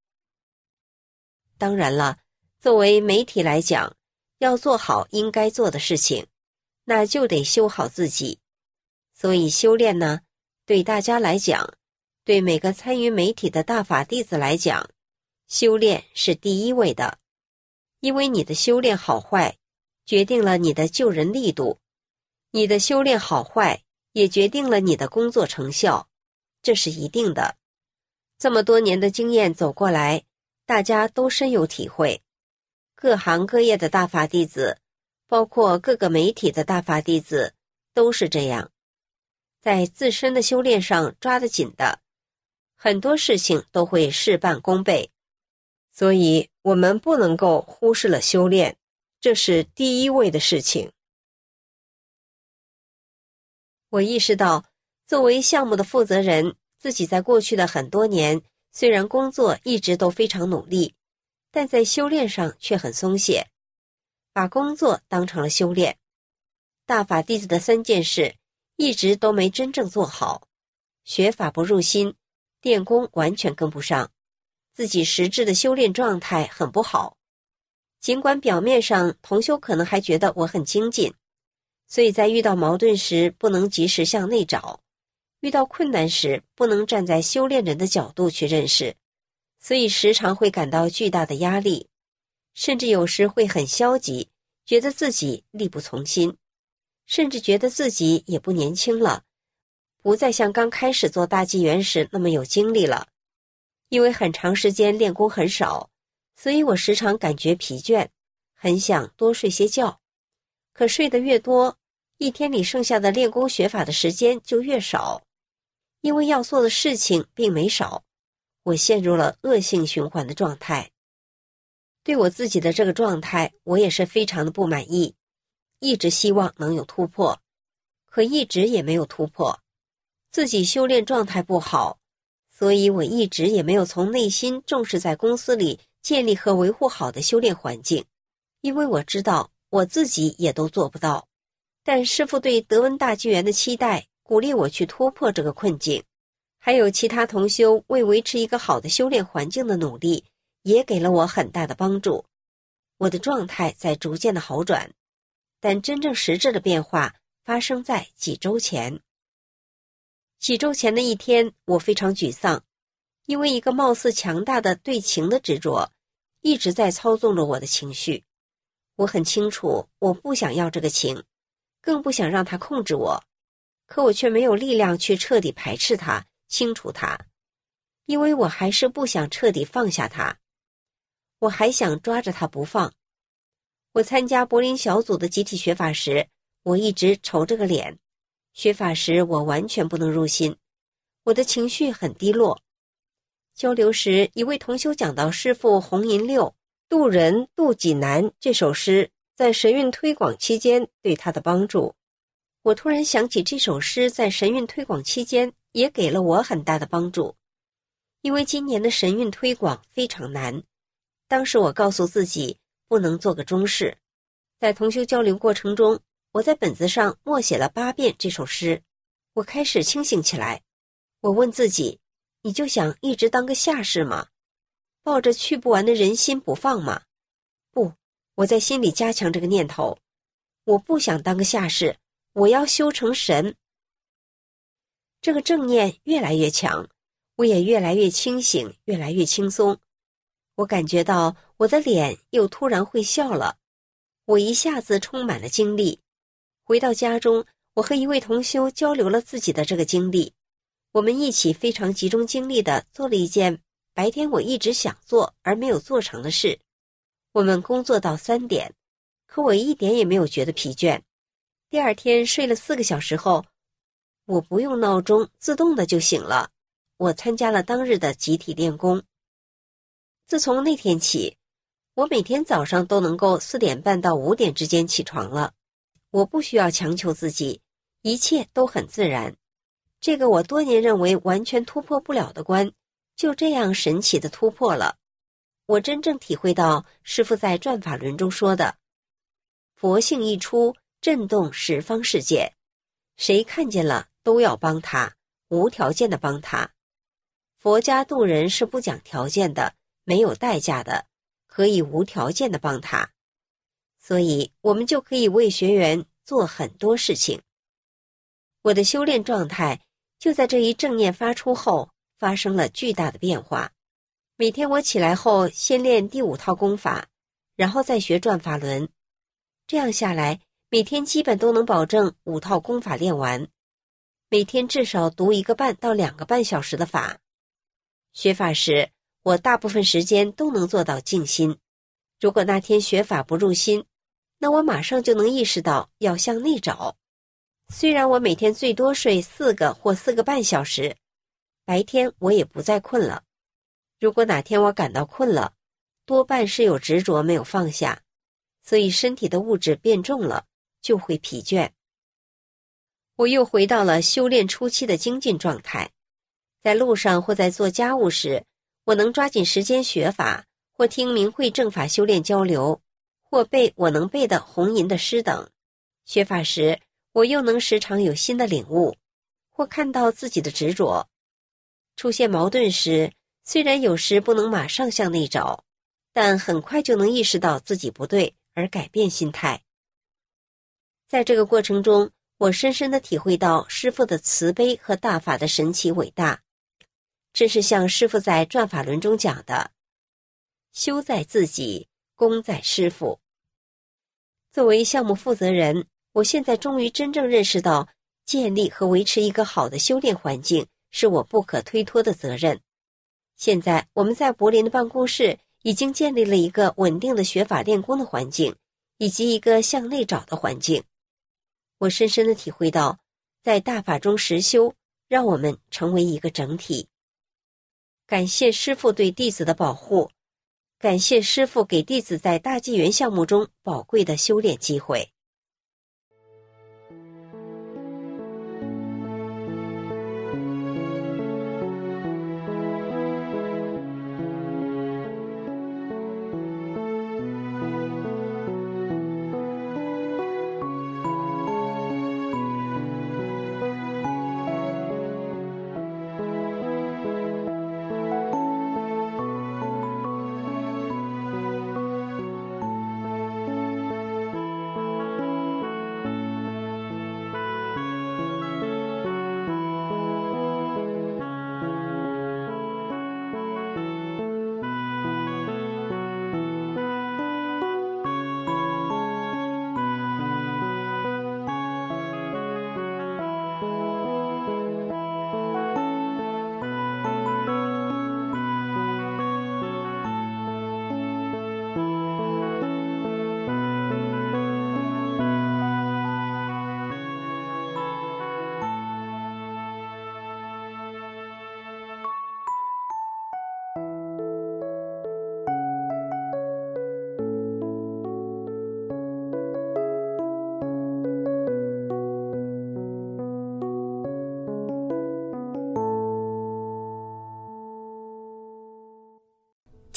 当然了，作为媒体来讲，要做好应该做的事情，那就得修好自己。所以修炼呢，对大家来讲，对每个参与媒体的大法弟子来讲，修炼是第一位的。因为你的修炼好坏，决定了你的救人力度，你的修炼好坏也决定了你的工作成效，这是一定的。这么多年的经验走过来，大家都深有体会。各行各业的大法弟子，包括各个媒体的大法弟子，都是这样。在自身的修炼上抓得紧的，很多事情都会事半功倍。所以我们不能够忽视了修炼，这是第一位的事情。我意识到，作为项目的负责人，自己在过去的很多年，虽然工作一直都非常努力，但在修炼上却很松懈，把工作当成了修炼。大法弟子的三件事一直都没真正做好，学法不入心，练功完全跟不上，自己实质的修炼状态很不好。尽管表面上同修可能还觉得我很精进，所以在遇到矛盾时不能及时向内找，遇到困难时不能站在修炼人的角度去认识，所以时常会感到巨大的压力，甚至有时会很消极，觉得自己力不从心，甚至觉得自己也不年轻了，不再像刚开始做大纪元时那么有精力了。因为很长时间练功很少，所以我时常感觉疲倦，很想多睡些觉。可睡得越多，一天里剩下的练功学法的时间就越少。因为要做的事情并没少，我陷入了恶性循环的状态。对我自己的这个状态，我也是非常的不满意，一直希望能有突破，可一直也没有突破。自己修炼状态不好， 所以我一直也没有从内心重视在公司里建立和维护好的修炼环境，因为我知道我自己也都做不到。但师父对德文大纪元的期待，鼓励我去突破这个困境，还有其他同修为维持一个好的修炼环境的努力，也给了我很大的帮助。我的状态在逐渐的好转，但真正实质的变化发生在几周前。几周前的一天，我非常沮丧，因为一个貌似强大的对情的执着一直在操纵着我的情绪。我很清楚，我不想要这个情，更不想让它控制我，可我却没有力量去彻底排斥它，清除它，因为我还是不想彻底放下它，我还想抓着它不放。我参加柏林小组的集体学法时，我一直愁着个脸。学法时我完全不能入心，我的情绪很低落。交流时，一位同修讲到师父弘淫六渡人渡己难这首诗在神韵推广期间对他的帮助。我突然想起这首诗在神韵推广期间也给了我很大的帮助，因为今年的神韵推广非常难。当时我告诉自己不能做个中士。在同修交流过程中，我在本子上默写了八遍这首诗，我开始清醒起来。我问自己，你就想一直当个下士吗？抱着去不完的人心不放吗？不，我在心里加强这个念头，我不想当个下士，我要修成神。这个正念越来越强，我也越来越清醒，越来越轻松。我感觉到我的脸又突然会笑了，我一下子充满了精力。回到家中，我和一位同修交流了自己的这个经历，我们一起非常集中精力地做了一件白天我一直想做而没有做成的事。我们工作到三点，可我一点也没有觉得疲倦。第二天睡了四个小时后，我不用闹钟，自动的就醒了。我参加了当日的集体练功。自从那天起，我每天早上都能够四点半到五点之间起床了。我不需要强求自己，一切都很自然。这个我多年认为完全突破不了的关，就这样神奇的突破了。我真正体会到师父在转法轮中说的，佛性一出，震动十方世界，谁看见了都要帮他，无条件的帮他。佛家度人是不讲条件的，没有代价的，可以无条件的帮他。所以我们就可以为学员做很多事情。我的修炼状态就在这一正念发出后发生了巨大的变化。每天我起来后先练第五套功法，然后再学转法轮。这样下来，每天基本都能保证五套功法练完，每天至少读一个半到两个半小时的法。学法时，我大部分时间都能做到静心。如果那天学法不入心，那我马上就能意识到要向内找。虽然我每天最多睡四个或四个半小时，白天我也不再困了。如果哪天我感到困了，多半是有执着没有放下，所以身体的物质变重了，就会疲倦。我又回到了修炼初期的精进状态，在路上或在做家务时，我能抓紧时间学法，或听明慧正法修炼交流，或背我能背的弘淫的诗等。学法时，我又能时常有新的领悟，或看到自己的执着。出现矛盾时，虽然有时不能马上向内找，但很快就能意识到自己不对，而改变心态。在这个过程中，我深深地体会到师父的慈悲和大法的神奇伟大。这是像师父在转法轮中讲的，修在自己，功在师父。作为项目负责人，我现在终于真正认识到，建立和维持一个好的修炼环境是我不可推脱的责任。现在我们在柏林的办公室已经建立了一个稳定的学法练功的环境，以及一个向内找的环境。我深深地体会到，在大法中实修，让我们成为一个整体。感谢师父对弟子的保护，感谢师父给弟子在大纪元项目中宝贵的修炼机会。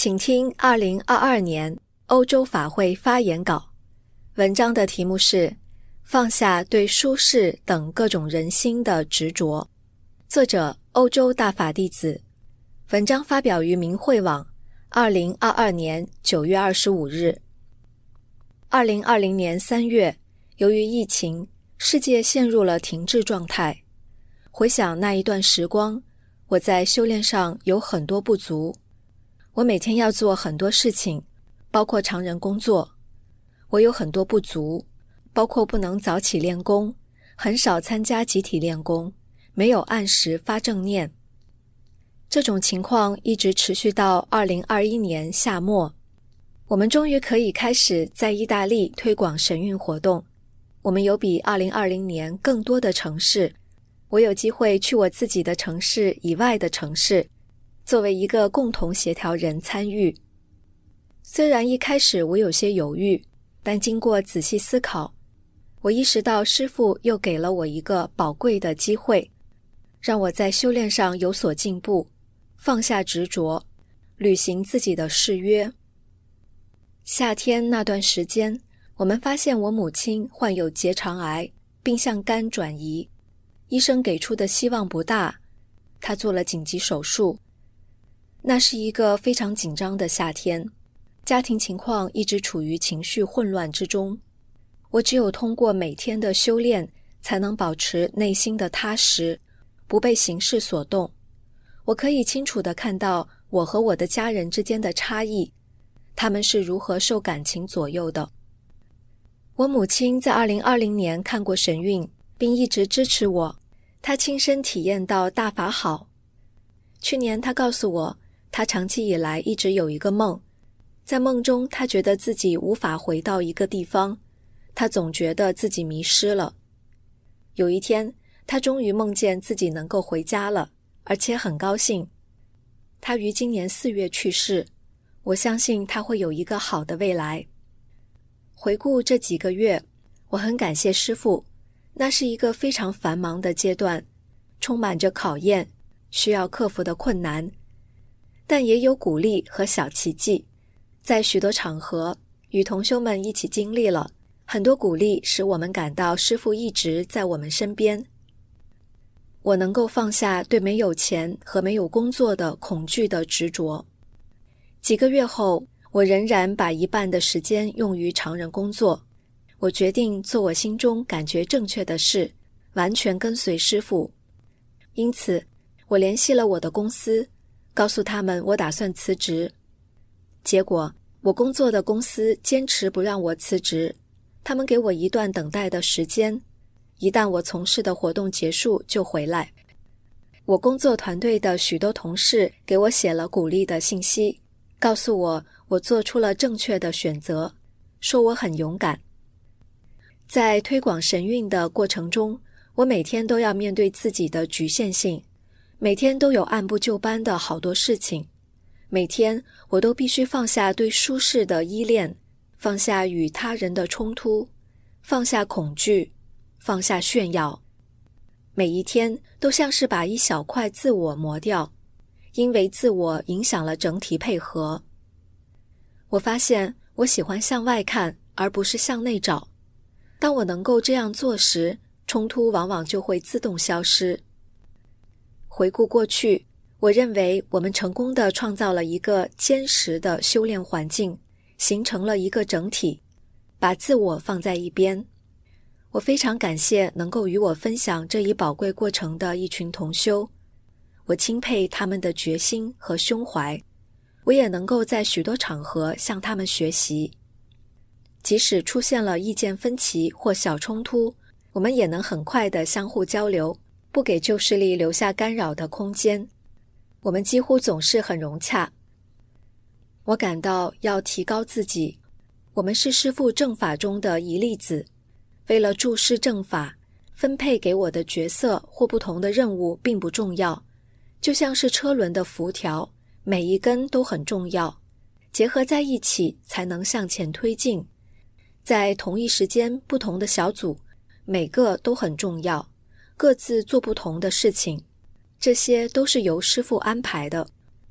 请听二零二二年欧洲法会发言稿。文章的题目是放下对舒适等各种人心的执着，作者欧洲大法弟子。文章发表于明慧网二零二二年九月二十五日。二零二零年三月，由于疫情，世界陷入了停滞状态。回想那一段时光，我在修炼上有很多不足。我每天要做很多事情，包括常人工作。我有很多不足，包括不能早起练功，很少参加集体练功，没有按时发正念。这种情况一直持续到二零二一年夏末，我们终于可以开始在意大利推广神韵活动。我们有比二零二零年更多的城市，我有机会去我自己的城市以外的城市，作为一个共同协调人参与。虽然一开始我有些犹豫，但经过仔细思考，我意识到师父又给了我一个宝贵的机会，让我在修炼上有所进步，放下执着，履行自己的誓约。夏天那段时间，我们发现我母亲患有结肠癌，并向肝转移，医生给出的希望不大，她做了紧急手术。那是一个非常紧张的夏天，家庭情况一直处于情绪混乱之中。我只有通过每天的修炼，才能保持内心的踏实，不被形势所动。我可以清楚地看到我和我的家人之间的差异，他们是如何受感情左右的。我母亲在二零二零年看过神韵，并一直支持我，她亲身体验到大法好。去年她告诉我，她长期以来一直有一个梦，在梦中她觉得自己无法回到一个地方，她总觉得自己迷失了。有一天，她终于梦见自己能够回家了，而且很高兴。她于今年四月去世，我相信她会有一个好的未来。回顾这几个月，我很感谢师父，那是一个非常繁忙的阶段，充满着考验，需要克服的困难，但也有鼓励和小奇迹。在许多场合，与同修们一起经历了很多鼓励，使我们感到师父一直在我们身边。我能够放下对没有钱和没有工作的恐惧的执着。几个月后，我仍然把一半的时间用于常人工作。我决定做我心中感觉正确的事，完全跟随师父。因此，我联系了我的公司，告诉他们我打算辞职。结果，我工作的公司坚持不让我辞职，他们给我一段等待的时间，一旦我从事的活动结束就回来。我工作团队的许多同事给我写了鼓励的信息，告诉我我做出了正确的选择，说我很勇敢。在推广神韵的过程中，我每天都要面对自己的局限性，每天都有按部就班的好多事情，每天我都必须放下对舒适的依恋，放下与他人的冲突，放下恐惧，放下炫耀。每一天都像是把一小块自我磨掉，因为自我影响了整体配合。我发现我喜欢向外看，而不是向内找。当我能够这样做时，冲突往往就会自动消失。回顾过去，我认为我们成功地创造了一个坚实的修炼环境，形成了一个整体，把自我放在一边。我非常感谢能够与我分享这一宝贵过程的一群同修，我钦佩他们的决心和胸怀，我也能够在许多场合向他们学习。即使出现了意见分歧或小冲突，我们也能很快地相互交流，不给旧势力留下干扰的空间。我们几乎总是很融洽。我感到要提高自己，我们是师父正法中的一粒子，为了注释正法，分配给我的角色或不同的任务并不重要，就像是车轮的辐条，每一根都很重要，结合在一起才能向前推进。在同一时间，不同的小组，每个都很重要，各自做不同的事情，这些都是由师父安排的。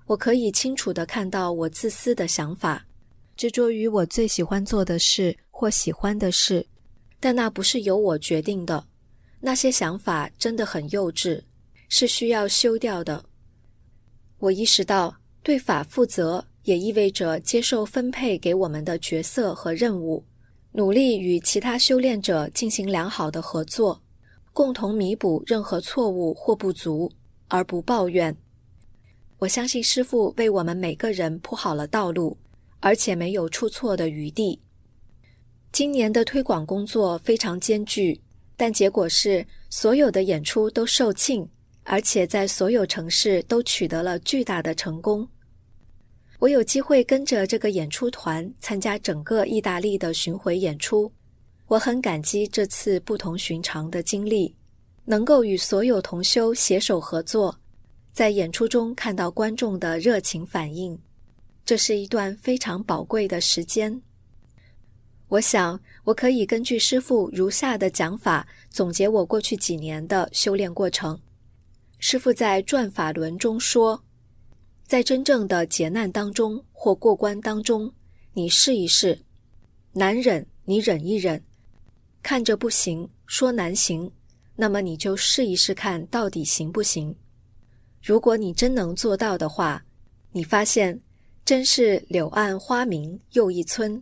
我可以清楚地看到我自私的想法，执着于我最喜欢做的事或喜欢的事，但那不是由我决定的。那些想法真的很幼稚，是需要修掉的。我意识到，对法负责也意味着接受分配给我们的角色和任务，努力与其他修炼者进行良好的合作，共同弥补任何错误或不足，而不抱怨。我相信师父为我们每个人铺好了道路，而且没有出错的余地。今年的推广工作非常艰巨，但结果是所有的演出都售罄，而且在所有城市都取得了巨大的成功。我有机会跟着这个演出团参加整个意大利的巡回演出，我很感激这次不同寻常的经历，能够与所有同修携手合作，在演出中看到观众的热情反应，这是一段非常宝贵的时间。我想，我可以根据师父如下的讲法总结我过去几年的修炼过程。师父在转法轮中说，在真正的劫难当中或过关当中，你试一试，难忍你忍一忍，看着不行，说难行，那么你就试一试看到底行不行。如果你真能做到的话，你发现真是柳暗花明又一村。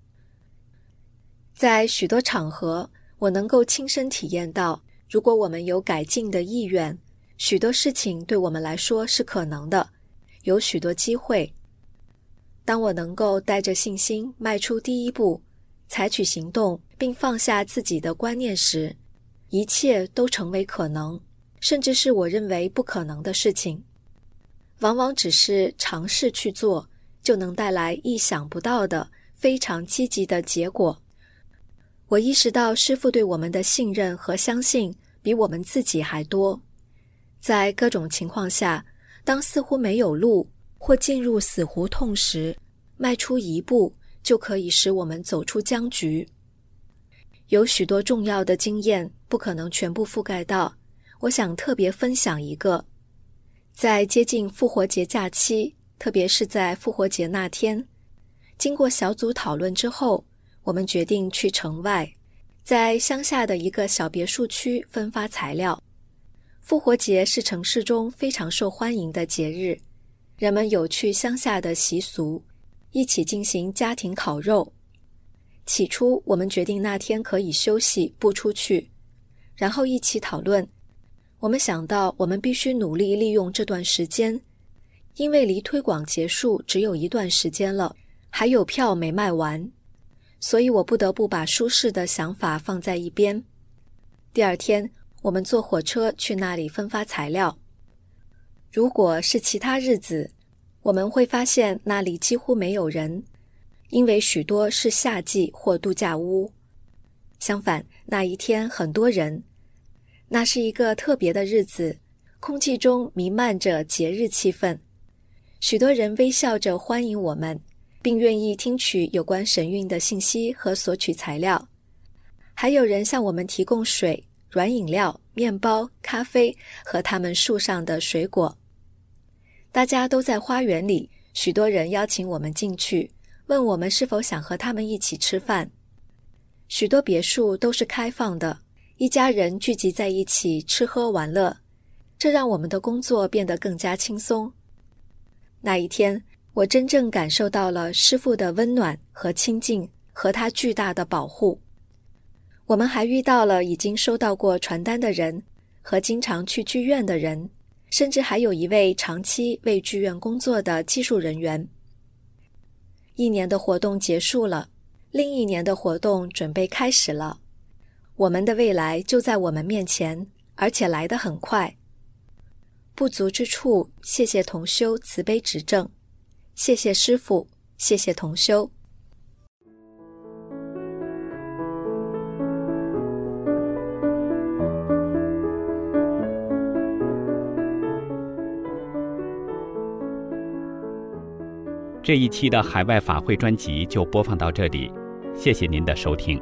在许多场合，我能够亲身体验到，如果我们有改进的意愿，许多事情对我们来说是可能的，有许多机会。当我能够带着信心迈出第一步，采取行动，并放下自己的观念时，一切都成为可能，甚至是我认为不可能的事情。往往只是尝试去做，就能带来意想不到的非常积极的结果。我意识到师父对我们的信任和相信比我们自己还多。在各种情况下，当似乎没有路或进入死胡同时，迈出一步就可以使我们走出僵局。有许多重要的经验不可能全部覆盖到，我想特别分享一个。在接近复活节假期，特别是在复活节那天，经过小组讨论之后，我们决定去城外，在乡下的一个小别墅区分发材料。复活节是城市中非常受欢迎的节日，人们有去乡下的习俗，一起进行家庭烤肉。起初我们决定那天可以休息，不出去，然后一起讨论。我们想到我们必须努力利用这段时间，因为离推广结束只有一段时间了，还有票没卖完，所以我不得不把舒适的想法放在一边。第二天，我们坐火车去那里分发材料。如果是其他日子，我们会发现那里几乎没有人，因为许多是夏季或度假屋。相反，那一天很多人。那是一个特别的日子，空气中弥漫着节日气氛。许多人微笑着欢迎我们，并愿意听取有关神韵的信息和索取材料。还有人向我们提供水、软饮料、面包、咖啡和他们树上的水果。大家都在花园里，许多人邀请我们进去，问我们是否想和他们一起吃饭。许多别墅都是开放的，一家人聚集在一起吃喝玩乐，这让我们的工作变得更加轻松。那一天，我真正感受到了师父的温暖和亲近，和他巨大的保护。我们还遇到了已经收到过传单的人，和经常去剧院的人，甚至还有一位长期为剧院工作的技术人员。一年的活动结束了，另一年的活动准备开始了。我们的未来就在我们面前，而且来得很快。不足之处，谢谢同修慈悲指正，谢谢师父，谢谢同修。 这一期的海外法会专辑就播放到这里，谢谢您的收听。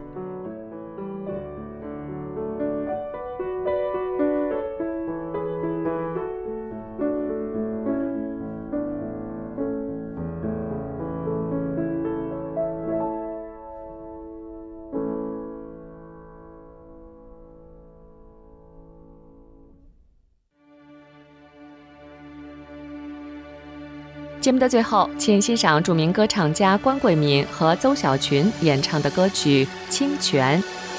节目的最后，请欣赏著名歌唱家关桂敏和邹小群演唱的歌曲《清泉》。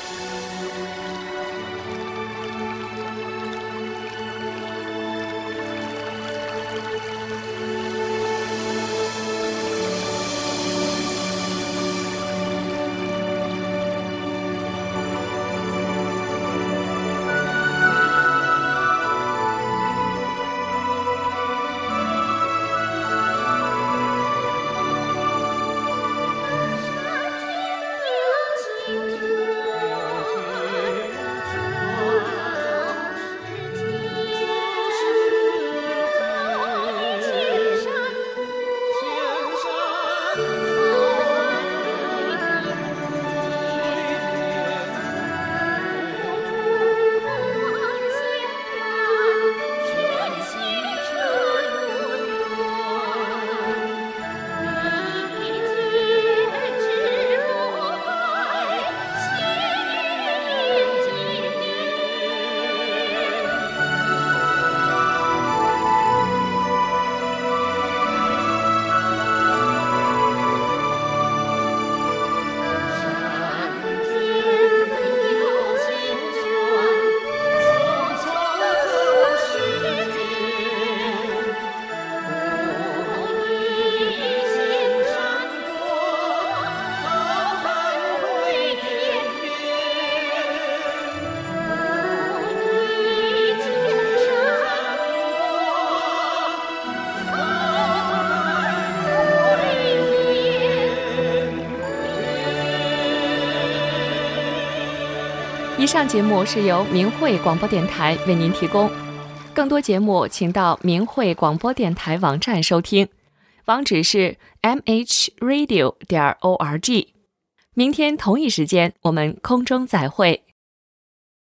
以上节目是由明慧广播电台为您提供，更多节目请到明慧广播电台网站收听，网址是 m h radio 点 org。明天同一时间我们空中再会。